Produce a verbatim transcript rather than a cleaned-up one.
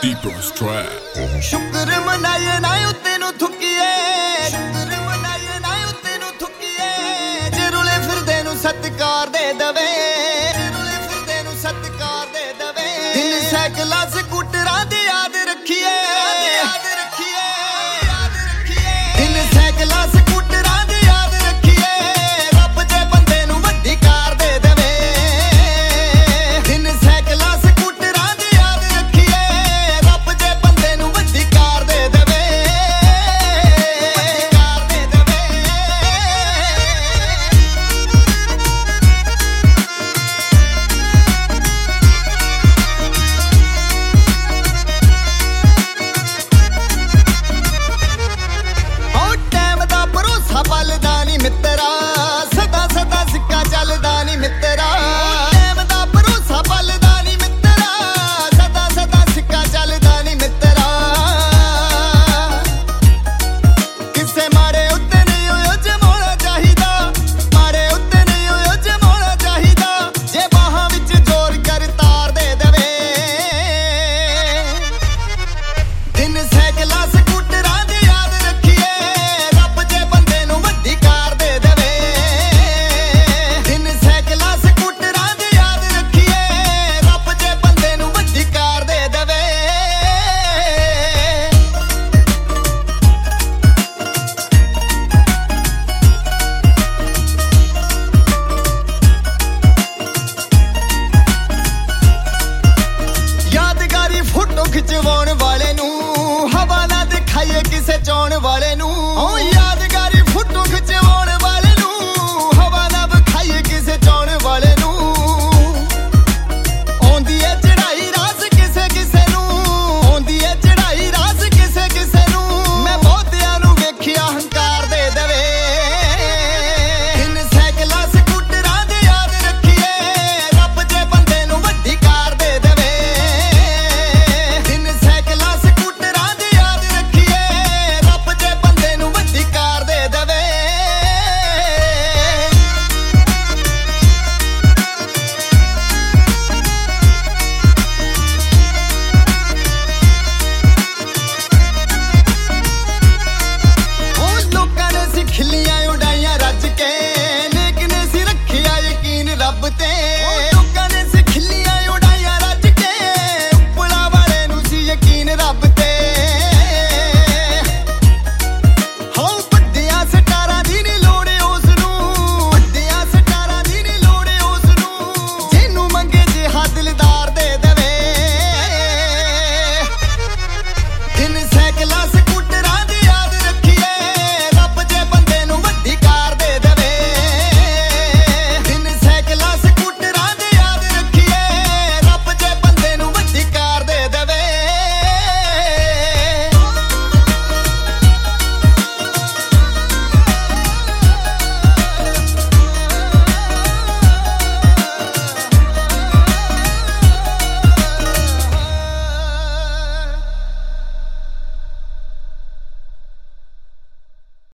deepest track. ਸ਼ੁਕਰ ਮਨਾਏ ਨਾ ਉੱਤੇ ਨੂੰ ਥੁੱਕੀਏ, ਸ਼ੁਕਰ ਮਨਾਏ ਨਾ ਉੱਤੇ ਨੂੰ ਥੁੱਕੀਏ। ਜੇ ਰੁਲੇ ਫਿਰਦੇ ਨੂੰ ਸਤਿਕਾਰ ਦੇ ਦਵੇ, ਜੇ ਰੁਲੇ ਫਿਰਦੇ ਨੂੰ ਸਤਿਕਾਰ ਦੇ ਦਵੇ। ਦਿਨ ਸਾਈਕਲਾਂ ਸਕੂਟਰਾਂ ਦੀ ਯਾਦ ਰੱਖੀਏ, ਯਾਦ ਰੱਖੀਏ, ਯਾਦ ਰੱਖੀਏ। ਦਿਨ ਸਾਈਕਲਾਂ ਸਕੂਟਰਾਂ ਦੀ ਯਾਦ ਰੱਖੀਏ। ਰੱਬ ਜੇ ਬੰਦੇ ਨੂੰ ਵੱਡੀ ਕਾਰ ਦੇ ਦਵੇ। ਦਿਨ ਸਾਈਕਲਾਂ ਸਕੂਟਰਾਂ ਦੀ ਯਾਦ ਰੱਖੀਏ। ਰੱਬ ਜੇ ਬੰਦੇ ਨੂੰ ਵੱਡੀ ਕਾਰ ਦੇ ਦਵੇ, ਵੱਡੀ ਕਾਰ ਦੇ ਦਵੇ। ਉਹ ਟਾਈਮ ਦਾ ਭਰੋਸਾ ਪਲਦਾ ਨੀ ਮਿੱਤਰਾ, ਸਦਾ ਸਦਾ ਸਿੱਕਾ ਚੱਲਦਾ ਨੀ ਮਿੱਤਰਾ। ਟਾਈਮ ਦਾ ਭਰੋਸਾ ਪਲਦਾ ਨੀ ਮਿੱਤਰਾ, ਸਦਾ ਸਦਾ ਸਿੱਕਾ ਚੱਲਦਾ ਨੀ ਮਿੱਤਰਾ। ਕਿਸੇ ਮਾੜੇ ਉੱਤੇ ਨਹੀਂ ਉਹ ਜਮਾਉਣਾ ਚਾਹੀਦਾ, ਮਾੜੇ ਉੱਤੇ ਨਹੀਂ ਉਹ ਜਮਾਉਣਾ ਚਾਹੀਦਾ। ਜੇ ਬਾਹਾਂ ਵਿੱਚ ਜ਼ੋਰ ਕਰ ਤਾਰ ਦੇ ਦਵੇ। ਦਿਨ ਸਾਈਕਲਾਂ ਸਕੂਟਰਾਂ ਦੀ ਯਾਦ ਰੱਖੀਏ। ਰੱਬ ਜੇ ਬੰਦੇ ਨੂੰ ਵੱਡੀ ਕਾਰ ਦੇ ਦਵੇ। ਦਿਨ ਸਾਈਕਲਾਂ ਸਕੂਟਰਾਂ ਦੀ ਯਾਦ ਰੱਖੀਏ। ਰੱਬ ਜੇ ਬੰਦੇ ਨੂੰ ਵੱਡੀ ਕਾਰ ਦੇ ਦਵੇ। ਯਾਦਗਾਰੀ ਫੋਟੋ ਖਿਚਵਾਉਣ ਵਾਲੇ ਨੂੰ ਹਵਾ ਨਾ ਦਿਖਾਈਏ ਕਿਸੇ ਚਾਉਣ ਵਾਲੇ ਨੂੰ। ਓ